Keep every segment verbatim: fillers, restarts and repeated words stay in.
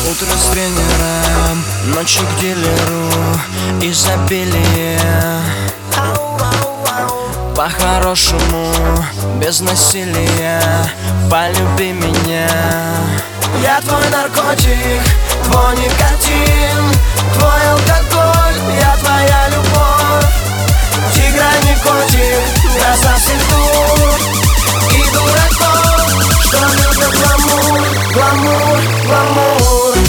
Утро с тренером, ночью к дилеру, изобилие. По-хорошему, без насилия, полюби меня. Я твой наркотик, твой никотин, твой алкоголь, я твоя любовь. Тигра не котик, гроза всех дур и дураков, что любят гламур, гламур, гламур.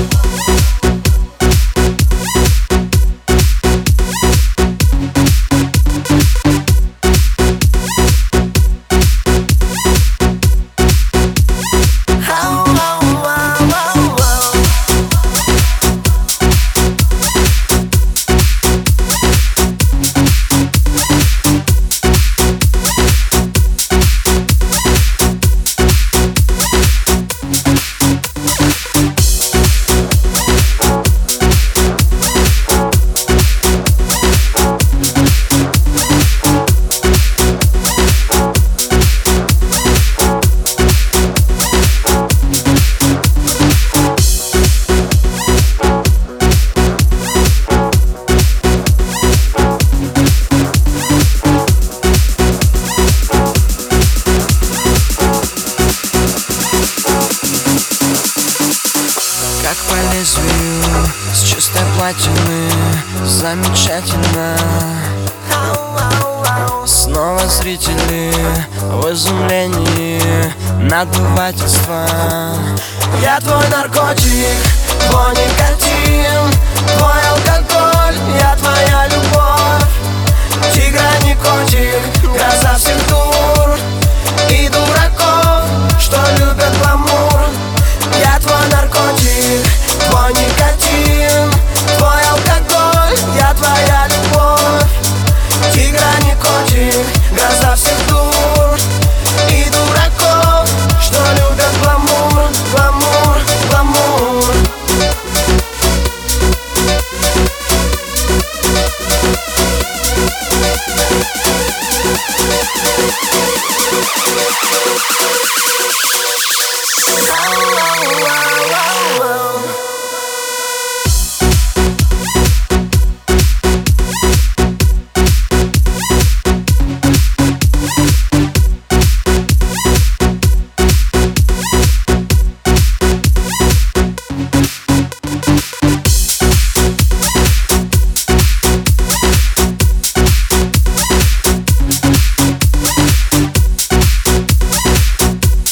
Как по лезвию, с чистой платины, замечательно. Снова зрители в изумлении, надувательство. Я твой наркотик, твой никотин, твой алкоголь, я твоя любовь. Тигра не котик, гроза всех дур и дураков, что любят гламур. Я твой наркотик, твой никотин, твой алкоголь, я твоя любовь. Тигра не котик, гроза всех дур и дураков, что любят гламур, гламур, гламур.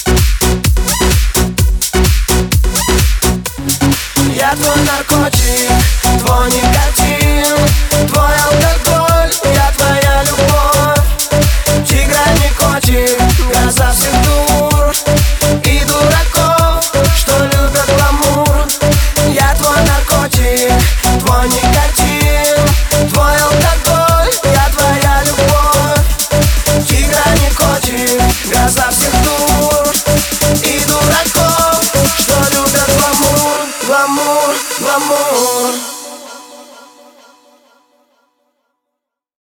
Я твой наркотик.